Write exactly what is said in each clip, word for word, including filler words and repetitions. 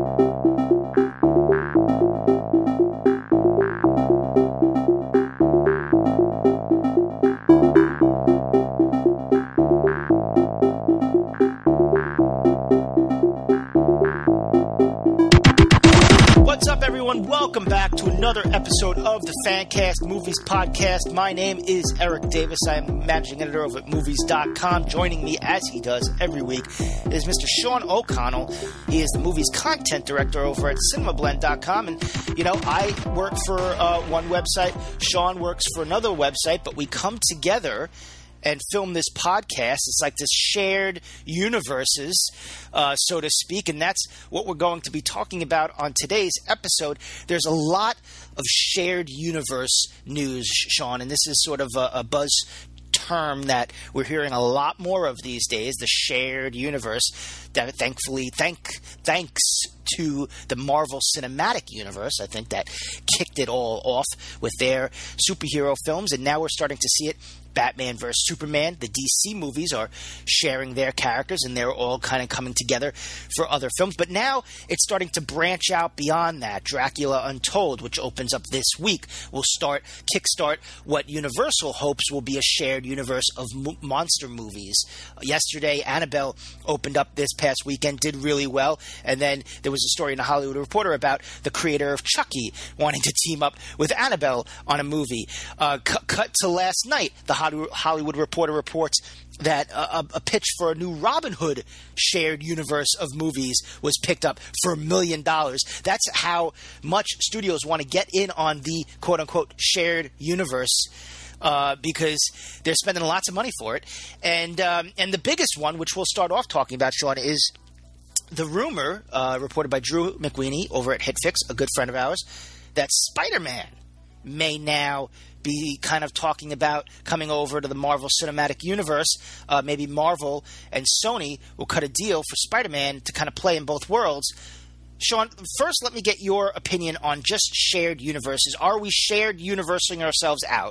Welcome back to another episode of the Fancast Movies Podcast. My name is Eric Davis. I am managing editor over at movies dot com. Joining me, as he does every week, is Mister Sean O'Connell. He is the movie's content director over at cinema blend dot com. And, you know, I work for uh, one website. Sean works for another website. But we come together and film this podcast. It's like this shared universes, uh, so to speak, and that's what we're going to be talking about on today's episode. There's a lot of shared universe news, Sean, and this is sort of a, a buzz term that we're hearing a lot more of these days, the shared universe, that thankfully, thank, thanks to the Marvel Cinematic Universe, I think that kicked it all off with their superhero films, and now we're starting to see it. Batman versus Superman, the D C movies are sharing their characters, and they're all kind of coming together for other films. But now it's starting to branch out beyond that. Dracula Untold, which opens up this week, will start kickstart what Universal hopes will be a shared universe of mo- monster movies. Yesterday, Annabelle opened up this past weekend, did really well, and then there was a story in the Hollywood Reporter about the creator of Chucky wanting to team up with Annabelle on a movie. Uh, cu- cut to last night, the Hollywood Reporter reports that a, a pitch for a new Robin Hood shared universe of movies was picked up for a million dollars. That's how much studios want to get in on the quote-unquote shared universe, uh, because they're spending lots of money for it. And um, and the biggest one, which we'll start off talking about, Sean, is the rumor uh, reported by Drew McWeeny over at HitFix, a good friend of ours, that Spider-Man may now be kind of talking about coming over to the Marvel Cinematic Universe. Uh, maybe Marvel and Sony will cut a deal for Spider-Man to kind of play in both worlds. Sean, first let me get your opinion on just shared universes. Are we shared universing ourselves out?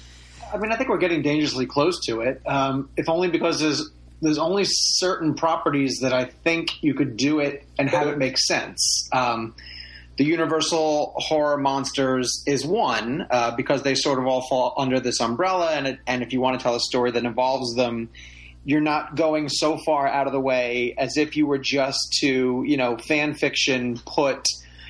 I mean, I think we're getting dangerously close to it, um, if only because there's there's only certain properties that I think you could do it and have it make sense. Um The Universal horror monsters is one, uh, because they sort of all fall under this umbrella. And, it, and if you want to tell a story that involves them, you're not going so far out of the way as if you were just to, you know, fan fiction put,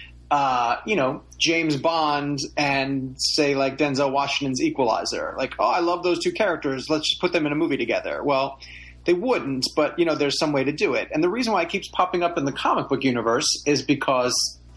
uh, you know, James Bond and say like Denzel Washington's Equalizer. Like, oh, I love those two characters. Let's just put them in a movie together. Well, they wouldn't, but, you know, there's some way to do it. And the reason why it keeps popping up in the comic book universe is because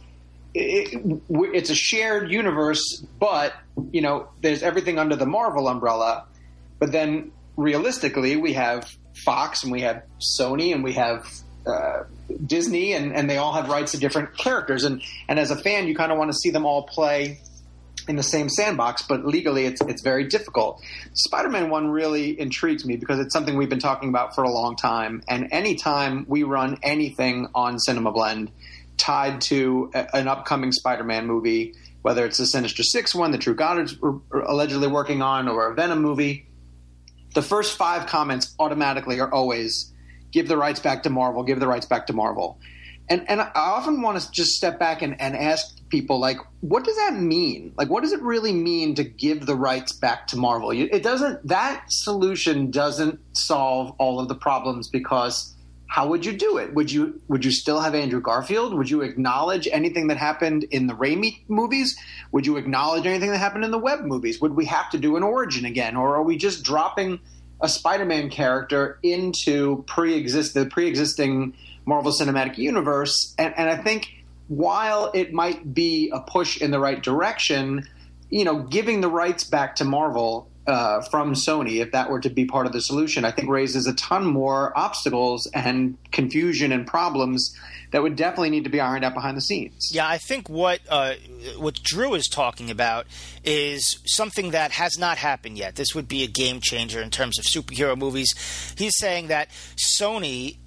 It, it's a shared universe, but, you know, there's everything under the Marvel umbrella. But then realistically, we have Fox and we have Sony and we have uh, Disney, and, and they all have rights to different characters. And, and as a fan, you kind of want to see them all play in the same sandbox, but legally it's it's very difficult. Spider-Man one really intrigues me because it's something we've been talking about for a long time. And anytime we run anything on Cinema Blend tied to a, an upcoming Spider-Man movie, whether it's the Sinister Six one that Drew Goddard's allegedly working on, or a Venom movie, the first five comments automatically are always, give the rights back to Marvel, give the rights back to Marvel. And and I often want to just step back and, and ask people, like, what does that mean? Like, what does it really mean to give the rights back to Marvel? It doesn't, that solution doesn't solve all of the problems, because how would you do it? Would you would you still have Andrew Garfield? Would you acknowledge anything that happened in the Raimi movies? Would you acknowledge anything that happened in the Webb movies? Would we have to do an origin again? Or are we just dropping a Spider-Man character into pre-exist the pre-existing Marvel Cinematic Universe? And, and I think while it might be a push in the right direction, you know, giving the rights back to Marvel Uh, from Sony, if that were to be part of the solution, I think raises a ton more obstacles and confusion and problems that would definitely need to be ironed out behind the scenes. Yeah, I think what uh, what Drew is talking about is something that has not happened yet. This would be a game changer in terms of superhero movies. He's saying that Sony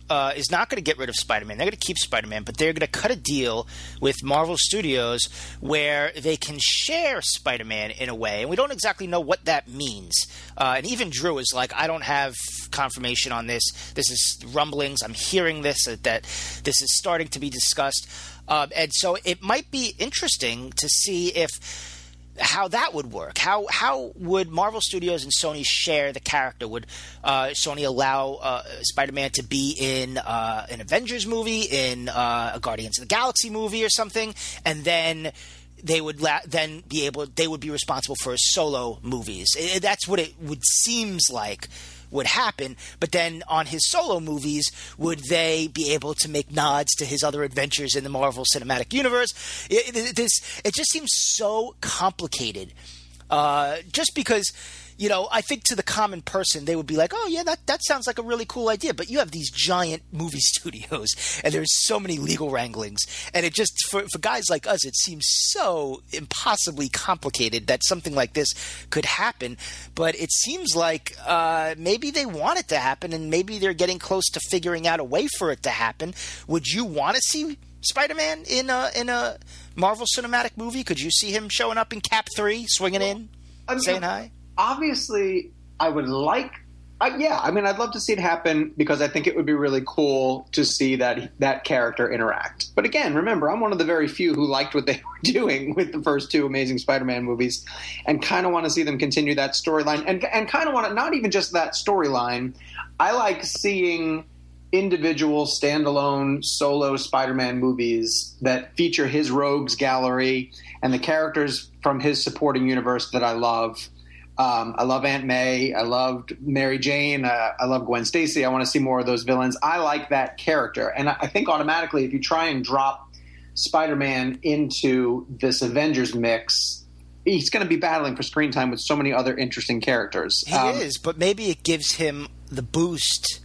uh, is not going to get rid of Spider-Man. They're going to keep Spider-Man, but they're going to cut a deal with Marvel Studios where they can share Spider-Man in a way, and we don't exactly know what that means. Uh, and even Drew is like, I don't have confirmation on this. This is rumblings. I'm hearing this, uh, that this is starting to be discussed. Uh, and so it might be interesting to see if how that would work. How how would Marvel Studios and Sony share the character? Would uh, Sony allow uh, Spider-Man to be in uh, an Avengers movie, in uh, a Guardians of the Galaxy movie or something, and then they would la- then be able they would be responsible for his solo movies? It, that's what it would seems like would happen. But then on his solo movies, would they be able to make nods to his other adventures in the Marvel Cinematic Universe? It, it, this, it just seems so complicated. Uh, just because, you know, I think to the common person, they would be like, oh, yeah, that, that sounds like a really cool idea. But you have these giant movie studios, and there's so many legal wranglings. And it just, for, for guys like us, it seems so impossibly complicated that something like this could happen. But it seems like uh, maybe they want it to happen, and maybe they're getting close to figuring out a way for it to happen. Would you want to see Spider-Man in a, in a Marvel Cinematic movie? Could you see him showing up in Cap three, swinging in, I mean, saying hi? Obviously, I would like uh, – yeah, I mean, I'd love to see it happen because I think it would be really cool to see that that character interact. But again, remember, I'm one of the very few who liked what they were doing with the first two Amazing Spider-Man movies and kind of want to see them continue that storyline. And, and kind of want to – not even just that storyline. I like seeing individual, standalone, solo Spider-Man movies that feature his rogues gallery and the characters from his supporting universe that I love. Um, I love Aunt May. I loved Mary Jane. Uh, I love Gwen Stacy. I want to see more of those villains. I like that character. And I, I think automatically if you try and drop Spider-Man into this Avengers mix, he's going to be battling for screen time with so many other interesting characters. He um, is, but maybe it gives him the boost,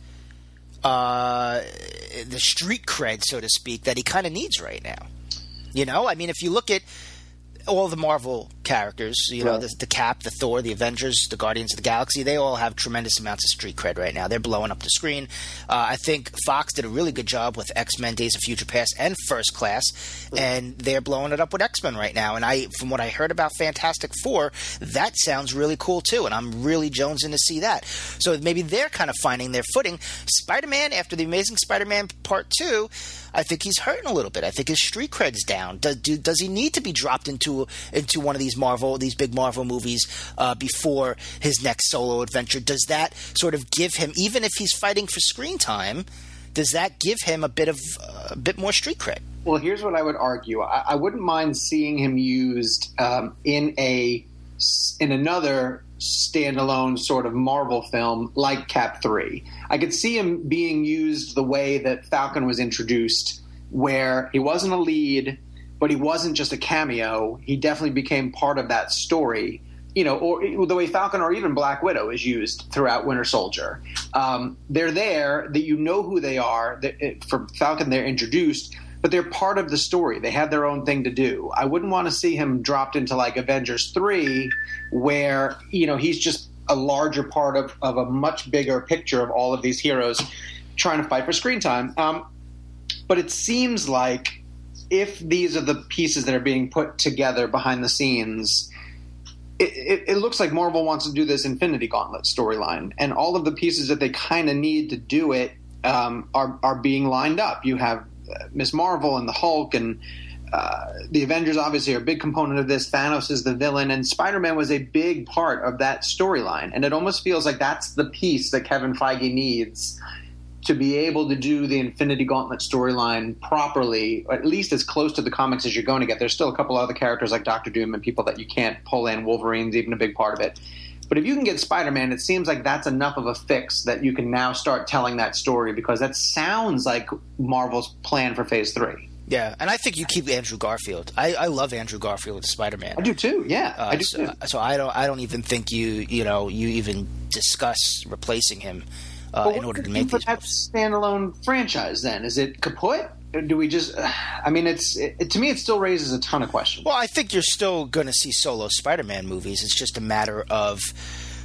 uh, the street cred, so to speak, that he kind of needs right now. You know? I mean, if you look at all the Marvel characters, you know, right. the, the Cap, the Thor, the Avengers, the Guardians of the Galaxy, they all have tremendous amounts of street cred right now. They're blowing up the screen. Uh, I think Fox did a really good job with X-Men, Days of Future Past, and First Class, and they're blowing it up with X-Men right now. And I, from what I heard about Fantastic Four, that sounds really cool too, and I'm really jonesing to see that. So maybe they're kind of finding their footing. Spider-Man, after the Amazing Spider-Man Part two, I think he's hurting a little bit. I think his street cred's down. Does, do, does he need to be dropped into into one of these Marvel, these big Marvel movies uh, before his next solo adventure? Does that sort of give him, even if he's fighting for screen time, does that give him a bit of uh, a bit more street cred? Well, here's what I would argue. I, I wouldn't mind seeing him used um, in a in another standalone sort of Marvel film like Cap three. I could see him being used the way that Falcon was introduced, where he wasn't a lead, but he wasn't just a cameo. He definitely became part of that story, you know, or the way Falcon or even Black Widow is used throughout Winter Soldier. Um, they're there, that you know who they are. That, for Falcon, they're introduced, but they're part of the story. They have their own thing to do. I wouldn't want to see him dropped into like Avengers three, where, you know, he's just a larger part of, of a much bigger picture of all of these heroes trying to fight for screen time. Um, but it seems like if these are the pieces that are being put together behind the scenes, it, it, it looks like Marvel wants to do this Infinity Gauntlet storyline, and all of the pieces that they kind of need to do it um, are, are being lined up. You have uh, Miz Marvel and the Hulk, and uh, the Avengers obviously are a big component of this. Thanos is the villain, and Spider-Man was a big part of that storyline. And it almost feels like that's the piece that Kevin Feige needs to be able to do the Infinity Gauntlet storyline properly, or at least as close to the comics as you're going to get. There's still a couple other characters like Doctor Doom and people that you can't pull in. Wolverine's even a big part of it. But if you can get Spider-Man, it seems like that's enough of a fix that you can now start telling that story, because that sounds like Marvel's plan for Phase three. Yeah, and I think you keep Andrew Garfield. I, I love Andrew Garfield as Spider-Man. I do too. Yeah, uh, I do so, too. So I don't. I don't even think you. You know, you even discuss replacing him uh, in order to make these that moves. Standalone franchise. Then is it kaput? Or do we just? Uh, I mean, it's it, to me, it still raises a ton of questions. Well, I think you're still going to see solo Spider-Man movies. It's just a matter of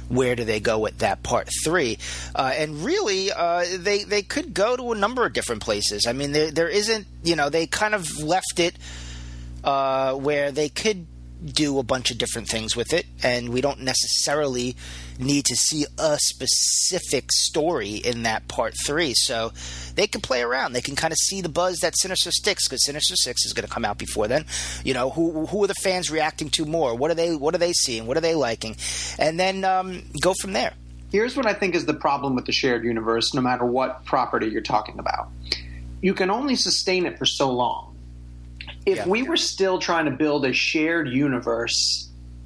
where do they go with that part three? Uh, and really, uh, they they could go to a number of different places. I mean, there there isn't, you know, they kind of left it uh, where they could do a bunch of different things with it, and we don't necessarily need to see a specific story in that part three. So they can play around. They can kind of see the buzz that Sinister Six, because Sinister Six is going to come out before then. You know, who who are the fans reacting to more? What are they What are they seeing? What are they liking? And then um, go from there. Here's what I think is the problem with the shared universe, no matter what property you're talking about. You can only sustain it for so long. If Yeah. we were still trying to build a shared universe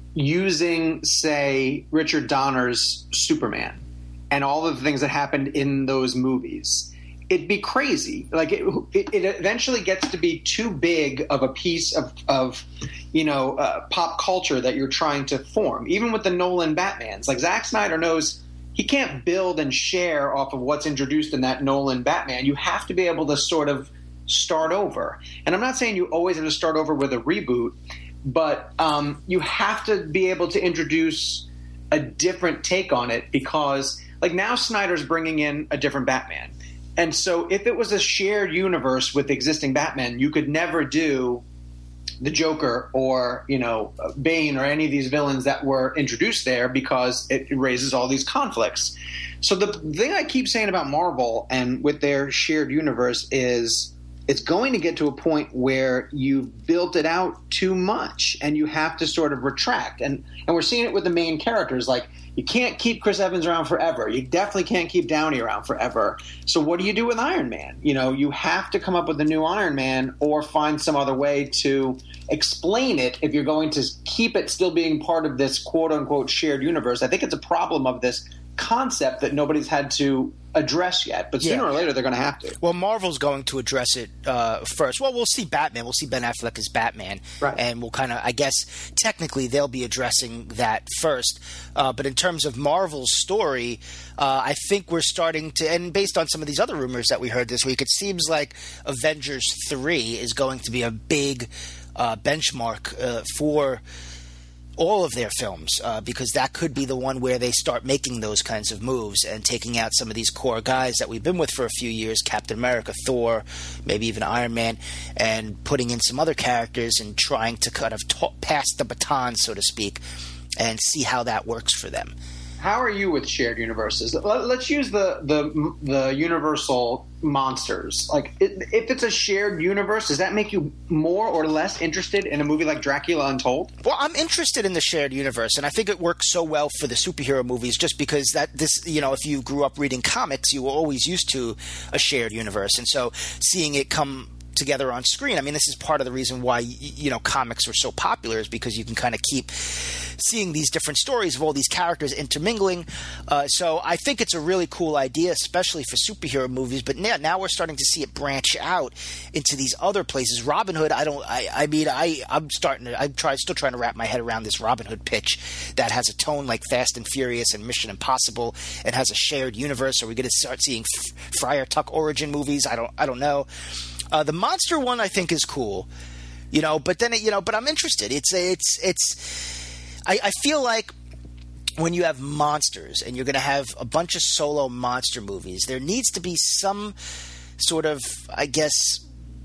using, say, Richard Donner's Superman and all of the things that happened in those movies, it'd be crazy. Like it, it, it eventually gets to be too big of a piece of, of you know, uh, pop culture that you're trying to form. Even with the Nolan Batmans, like Zack Snyder knows he can't build and share off of what's introduced in that Nolan Batman. You have to be able to sort of start over. And I'm not saying you always have to start over with a reboot, but um, you have to be able to introduce a different take on it, because like now Snyder's bringing in a different Batman. And so if it was a shared universe with existing Batman, you could never do the Joker or, you know, Bane or any of these villains that were introduced there, because it raises all these conflicts. So the thing I keep saying about Marvel and with their shared universe is it's going to get to a point where you've built it out too much and you have to sort of retract. And and we're seeing it with the main characters. Like, you can't keep Chris Evans around forever. You definitely can't keep Downey around forever. So what do you do with Iron Man? You know, you have to come up with a new Iron Man or find some other way to explain it if you're going to keep it still being part of this quote-unquote shared universe. I think it's a problem of this concept that nobody's had to address yet, but sooner Yeah. or later they're going to have to. Well, Marvel's going to address it uh, first. Well, we'll see Batman. We'll see Ben Affleck as Batman. Right. And we'll kind of, I guess, technically they'll be addressing that first. Uh, but in terms of Marvel's story, uh, I think we're starting to, and based on some of these other rumors that we heard this week, it seems like Avengers three is going to be a big uh, benchmark uh, for all of their films, uh, because that could be the one where they start making those kinds of moves and taking out some of these core guys that we've been with for a few years, Captain America, Thor, maybe even Iron Man, and putting in some other characters and trying to kind of ta- pass the baton, so to speak, and see how that works for them. How are you with shared universes? Let, let's use the, the the universal monsters. Like, it, if it's a shared universe, does that make you more or less interested in a movie like Dracula Untold? Well, I'm interested in the shared universe, and I think it works so well for the superhero movies just because that this, you know, if you grew up reading comics, you were always used to a shared universe. And so seeing it come together on screen, I mean, this is part of the reason why, you know, comics were so popular, is because you can kind of keep seeing these different stories of all these characters intermingling. Uh, so I think it's a really cool idea, especially for superhero movies. But now, now we're starting to see it branch out into these other places. Robin Hood, I don't. I, I mean, I I'm starting to. I'm try, still trying to wrap my head around this Robin Hood pitch that has a tone like Fast and Furious and Mission Impossible, and has a shared universe. Are we going to start seeing F- Friar Tuck origin movies? I don't. I don't know. Uh, the monster one I think is cool, you know. But then it, you know, but I'm interested. It's it's it's. I, I feel like when you have monsters and you're going to have a bunch of solo monster movies, there needs to be some sort of, I guess,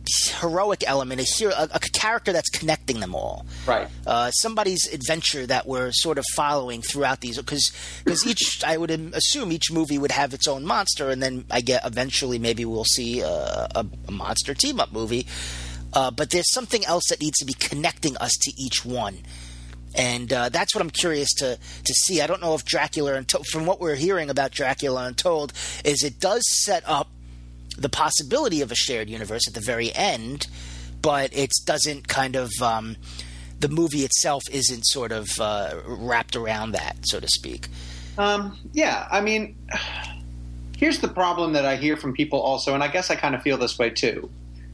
heroic element, a hero, a, a character that's connecting them all. Right. Uh, somebody's adventure that we're sort of following throughout these, because because each, I would assume each movie would have its own monster, and then I get eventually maybe we'll see a, a, a monster team up movie. Uh, but there's something else that needs to be connecting us to each one. And uh, that's what I'm curious to to see. I don't know if Dracula Untold, from what we're hearing about Dracula Untold, is it does set up the possibility of a shared universe at the very end, but it doesn't kind of um, the movie itself isn't sort of uh, wrapped around that, so to speak. Um, yeah, I mean, here's the problem that I hear from people also, and I guess I kind of feel this way too.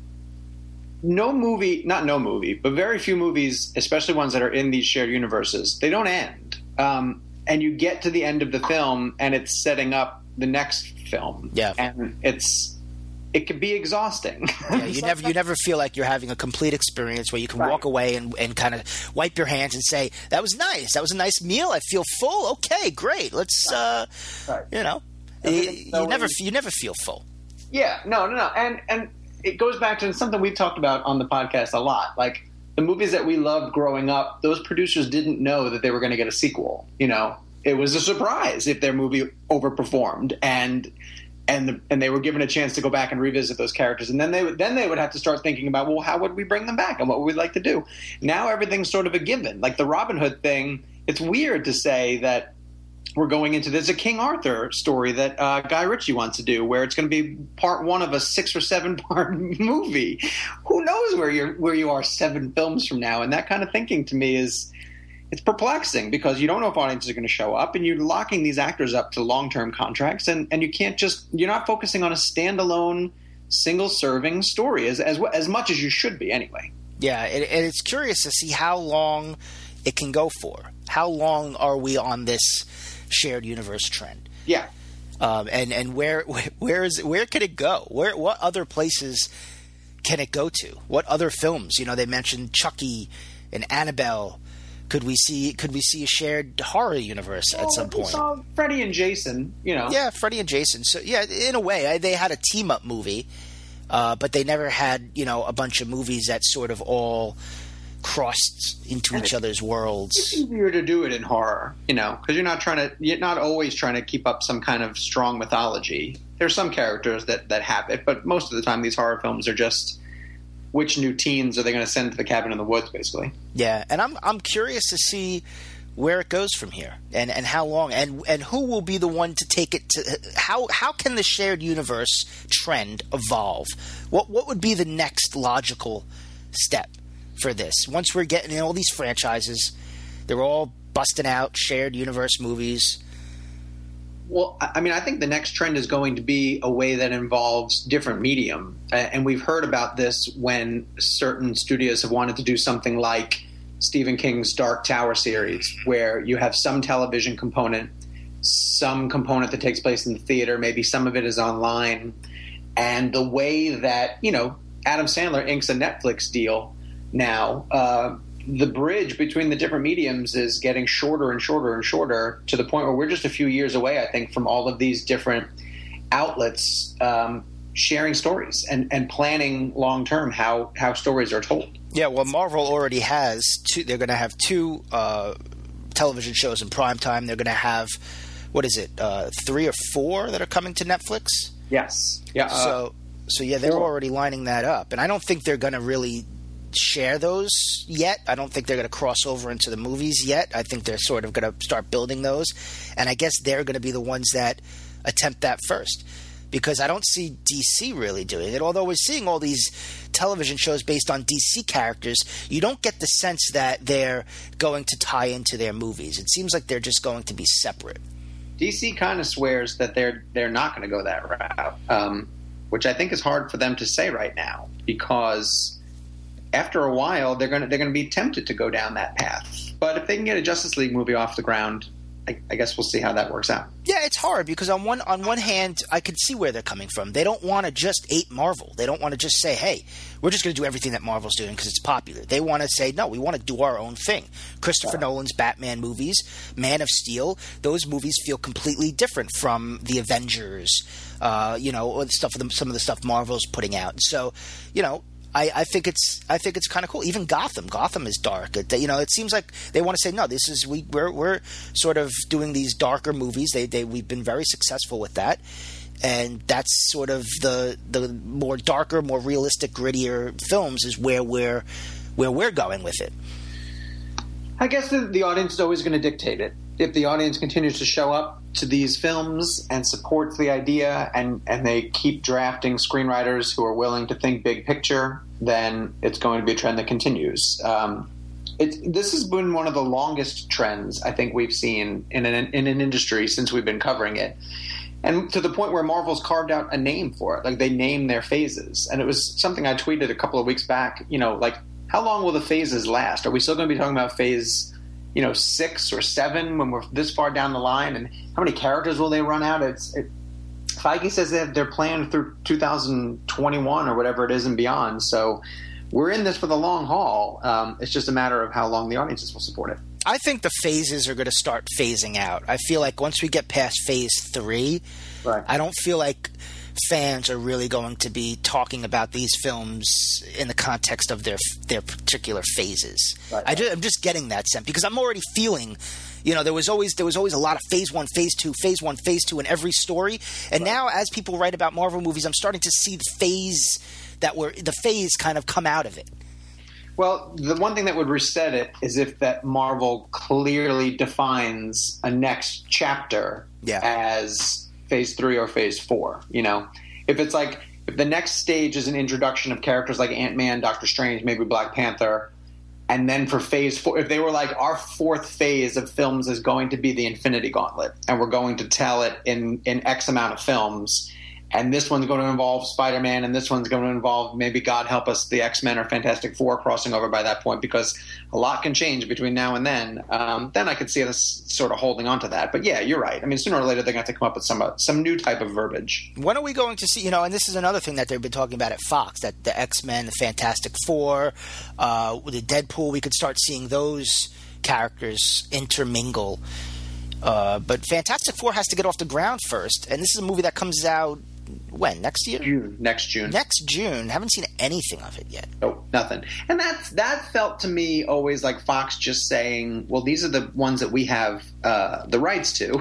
No movie, not no movie, but very few movies, especially ones that are in these shared universes, they don't end. Um, and you get to the end of the film and it's setting up the next film. Yeah. And it's it could be exhausting. Yeah, you never you never feel like you're having a complete experience where you can Right. walk away and, and kind of wipe your hands and say, that was nice. That was a nice meal. I feel full. Okay, great. Let's, uh, Right. you know, you, Everything's so you never easy. you never feel full. Yeah, no, no, no. And and it goes back to something we've talked about on the podcast a lot. Like the movies that we loved growing up, those producers didn't know that they were going to get a sequel. You know, it was a surprise if their movie overperformed, and and the, and they were given a chance to go back and revisit those characters, and then they would then they would have to start thinking about, well, how would we bring them back, and what would we like to do? Now everything's sort of a given. Like the Robin Hood thing, it's weird to say that we're going into there's a King Arthur story that uh, Guy Ritchie wants to do, where it's going to be part one of a six or seven part movie. Who knows where you're where you are seven films from now? And that kind of thinking to me is it's perplexing, because you don't know if audiences are going to show up, and you're locking these actors up to long term contracts, and, and you can't just you're not focusing on a standalone single serving story as as as much as you should be anyway. Yeah, and, and it's curious to see how long it can go for. How long are we on this shared universe trend? Yeah. Um, and and where where is where can it go? Where what other places can it go to? What other films? You know, they mentioned Chucky and Annabelle. Could we see could we see a shared horror universe at Well, some we point? saw Freddy and Jason, you know. Yeah, Freddy and Jason. So yeah, in a way, I, they had a team up movie, uh, but they never had, you know, a bunch of movies that sort of all crossed into each other's worlds. It's easier to do it in horror, you know, because you're not trying to, you're not always trying to keep up some kind of strong mythology. There's some characters that, that have it, but most of the time these horror films are just which new teens are they going to send to the cabin in the woods, basically. Yeah, and I'm I'm curious to see where it goes from here, and, and how long, and and who will be the one to take it to. How how can the shared universe trend evolve? What what would be the next logical step for this? Once we're getting in all these franchises, they're all busting out shared universe movies. Well, I mean, I think the next trend is going to be a way that involves different medium. And we've heard about this when certain studios have wanted to do something like Stephen King's Dark Tower series, where you have some television component, some component that takes place in the theater, maybe some of it is online. And the way that, you know, Adam Sandler inks a Netflix deal now, uh, the bridge between the different mediums is getting shorter and shorter and shorter, to the point where we're just a few years away, I think, from all of these different outlets um, sharing stories and, and planning long-term how, how stories are told. Yeah, well, Marvel already has two. They're going to have two uh, television shows in prime time. They're going to have, what is it, uh, three or four that are coming to Netflix? Yes. Yeah. Uh, So, so yeah, they're four. already lining that up. And I don't think they're going to really share those yet. I don't think they're going to cross over into the movies yet. I think they're sort of going to start building those. And I guess they're going to be the ones that attempt that first, because I don't see D C really doing it. Although we're seeing all these television shows based on D C characters, you don't get the sense that they're going to tie into their movies. It seems like they're just going to be separate. D C kind of swears that they're they're not going to go that route, um, which I think is hard for them to say right now, because after a while they're going to they're going to be tempted to go down that path. But if they can get a Justice League movie off the ground, I, I guess we'll see how that works out. Yeah, it's hard because on one on one hand, I can see where they're coming from. They don't want to just ape Marvel. They don't want to just say, "Hey, we're just going to do everything that Marvel's doing because it's popular." They want to say, "No, we want to do our own thing." Christopher Nolan's Batman movies, Man of Steel, those movies feel completely different from the Avengers. Uh, you know, or the stuff of some of the stuff Marvel's putting out. So, you know. I, I think it's I think it's kind of cool. Even Gotham, Gotham is dark. It, you know, it seems like they want to say no. This is we we're we're sort of doing these darker movies. They they we've been very successful with that, and that's sort of the the more darker, more realistic, grittier films is where we're where we're going with it. I guess the, the audience is always going to dictate it. If the audience continues to show up to these films and supports the idea, and, and they keep drafting screenwriters who are willing to think big picture, then it's going to be a trend that continues. Um, it, this has been one of the longest trends I think we've seen in an, in an industry since we've been covering it. And to the point where Marvel's carved out a name for it. Like, they name their phases. And it was something I tweeted a couple of weeks back, you know, like, how long will the phases last? Are we still going to be talking about phase, you know, six or seven when we're this far down the line? And how many characters will they run out? It's it, Feige says that they're planned through two thousand twenty-one or whatever it is and beyond. So we're in this for the long haul. Um, it's just a matter of how long the audiences will support it. I think the phases are going to start phasing out. I feel like once we get past phase three, right. I don't feel like fans are really going to be talking about these films in the context of their their particular phases. Right, right. I just, I'm just getting that sense because I'm already feeling, you know, there was always there was always a lot of phase one, phase two, phase one, phase two in every story, and right. now as people write about Marvel movies, I'm starting to see the phase that were the phase kind of come out of it. Well, the one thing that would reset it is if that Marvel clearly defines a next chapter yeah. as phase three or phase four. You know, if it's like if the next stage is an introduction of characters like Ant-Man, Doctor Strange, maybe Black Panther, and then for phase four, if they were like our fourth phase of films is going to be the Infinity Gauntlet, and we're going to tell it in in X amount of films. And this one's going to involve Spider-Man, and this one's going to involve, maybe, God help us, the X-Men or Fantastic Four crossing over by that point, because a lot can change between now and then. Um, then I could see us sort of holding on to that. But yeah, you're right. I mean, sooner or later, they're going to have to come up with some uh, some new type of verbiage. When are we going to see, you know, and this is another thing that they've been talking about at Fox, that the X-Men, the Fantastic Four, uh, the Deadpool, we could start seeing those characters intermingle. Uh, but Fantastic Four has to get off the ground first, and this is a movie that comes out when? Next year? June. Next June. Next June. Haven't seen anything of it yet. Oh, nothing. And that's, that felt to me always like Fox just saying, well, these are the ones that we have uh, the rights to.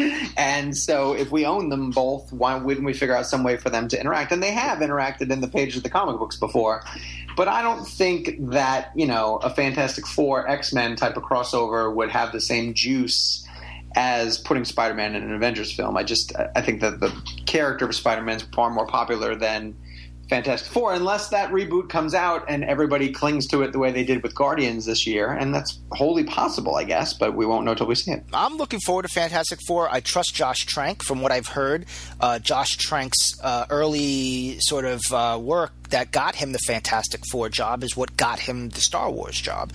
And so if we own them both, why wouldn't we figure out some way for them to interact? And they have interacted in the pages of the comic books before. But I don't think that, you know, a Fantastic Four X-Men type of crossover would have the same juice as putting Spider-Man in an Avengers film. I just I think that the character of Spider-Man is far more popular than Fantastic Four, unless that reboot comes out and everybody clings to it the way they did with Guardians this year, and that's wholly possible, I guess, but we won't know till we see it. I'm looking forward to Fantastic Four. I trust Josh Trank. From what I've heard, uh, Josh Trank's uh, early sort of uh, work that got him the Fantastic Four job is what got him the Star Wars job.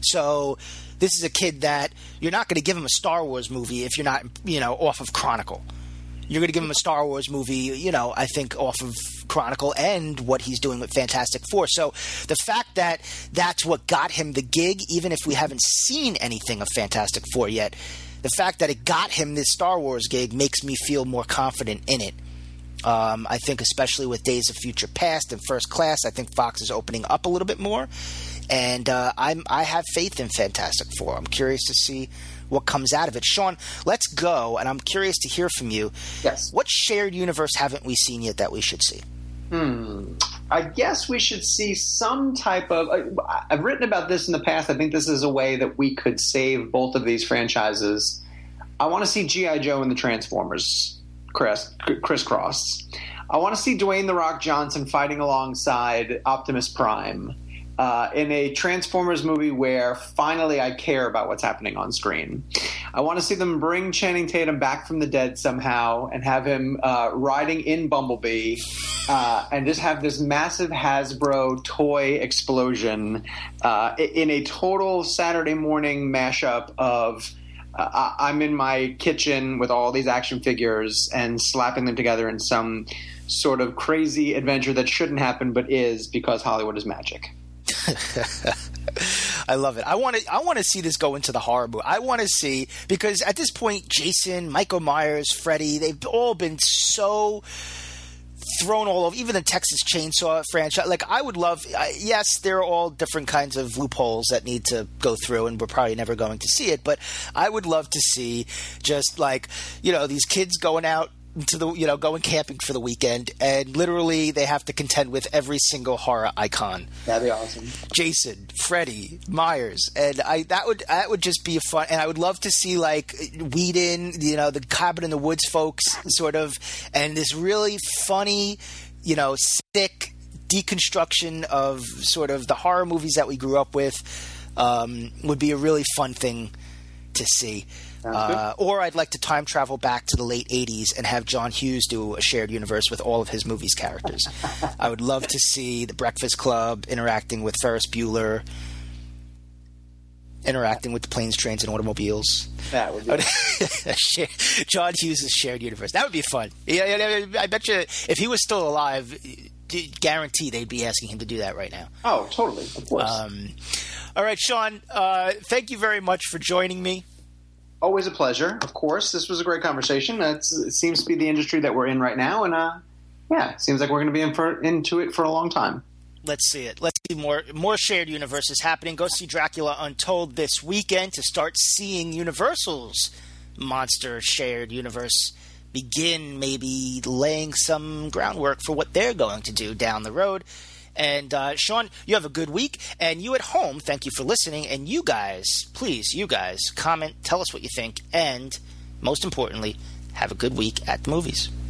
So this is a kid that you're not going to give him a Star Wars movie if you're not, you know, off of Chronicle. You're going to give him a Star Wars movie, you know, I think off of Chronicle and what he's doing with Fantastic Four. So the fact that that's what got him the gig, even if we haven't seen anything of Fantastic Four yet, the fact that it got him this Star Wars gig makes me feel more confident in it. Um, I think especially with Days of Future Past and First Class, I think Fox is opening up a little bit more. And uh, I'm, I have faith in Fantastic Four. I'm curious to see what comes out of it. Sean, let's go, and I'm curious to hear from you. Yes. What shared universe haven't we seen yet that we should see? Hmm. I guess we should see some type of – I've written about this in the past. I think this is a way that we could save both of these franchises. I want to see G I. Joe and the Transformers criss- crisscross. I want to see Dwayne "The Rock" Johnson fighting alongside Optimus Prime. Uh, in a Transformers movie where finally I care about what's happening on screen. I want to see them bring Channing Tatum back from the dead somehow and have him uh, riding in Bumblebee uh, and just have this massive Hasbro toy explosion uh, in a total Saturday morning mashup of uh, I'm in my kitchen with all these action figures and slapping them together in some sort of crazy adventure that shouldn't happen but is, because Hollywood is magic. I love it. I want to. I want to see this go into the horror movie. I want to see, because at this point, Jason, Michael Myers, Freddy, they've all been so thrown all over. Even the Texas Chainsaw franchise. Like, I would love. Uh, yes, there are all different kinds of loopholes that need to go through, and we're probably never going to see it. But I would love to see just like, you know, these kids going out to the, you know, going camping for the weekend, and literally they have to contend with every single horror icon. That'd be awesome. Jason, Freddy, Myers, and I that would that would just be a fun. And I would love to see like Whedon, you know, the Cabin in the Woods folks, sort of, and this really funny, you know, sick deconstruction of sort of the horror movies that we grew up with. Um, would be a really fun thing to see. Uh, or I'd like to time travel back to the late eighties and have John Hughes do a shared universe with all of his movies' characters. I would love to see The Breakfast Club interacting with Ferris Bueller. interacting with the planes, trains, and automobiles. That would be John Hughes' shared universe. That would be fun. Yeah, yeah, I bet you if he was still alive, guarantee they'd be asking him to do that right now. Oh, totally. Of course. Um, all right, Sean, uh, thank you very much for joining me. Always a pleasure, of course. This was a great conversation. That's, it seems to be the industry that we're in right now, and uh, yeah, it seems like we're going to be in for, into it for a long time. Let's see it. Let's see more more shared universes happening. Go see Dracula Untold this weekend to start seeing Universal's monster shared universe begin maybe laying some groundwork for what they're going to do down the road. And uh, Sean, you have a good week. And you at home, thank you for listening. And you guys, please, you guys, comment, tell us what you think. And most importantly, have a good week at the movies.